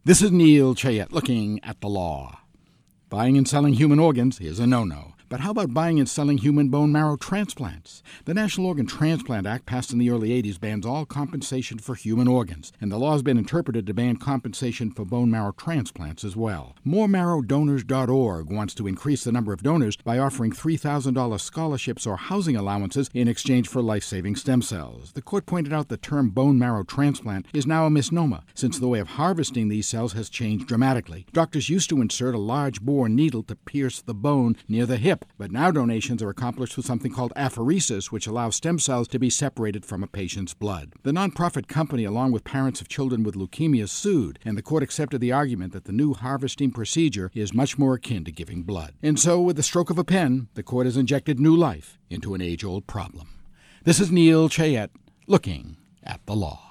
This is Neil Chayet looking at the law. Buying and selling human organs is a no-no. But how about buying and selling human bone marrow transplants? The National Organ Transplant Act, passed in the early 80s, bans all compensation for human organs, and the law has been interpreted to ban compensation for bone marrow transplants as well. MoreMarrowDonors.org wants to increase the number of donors by offering $3,000 scholarships or housing allowances in exchange for life-saving stem cells. The court pointed out the term bone marrow transplant is now a misnomer, since the way of harvesting these cells has changed dramatically. Doctors used to insert a large bore needle to pierce the bone near the hip, but now donations are accomplished with something called apheresis, which allows stem cells to be separated from a patient's blood. The nonprofit company, along with parents of children with leukemia, sued, and the court accepted the argument that the new harvesting procedure is much more akin to giving blood. And so, with the stroke of a pen, the court has injected new life into an age-old problem. This is Neil Chayet looking at the law.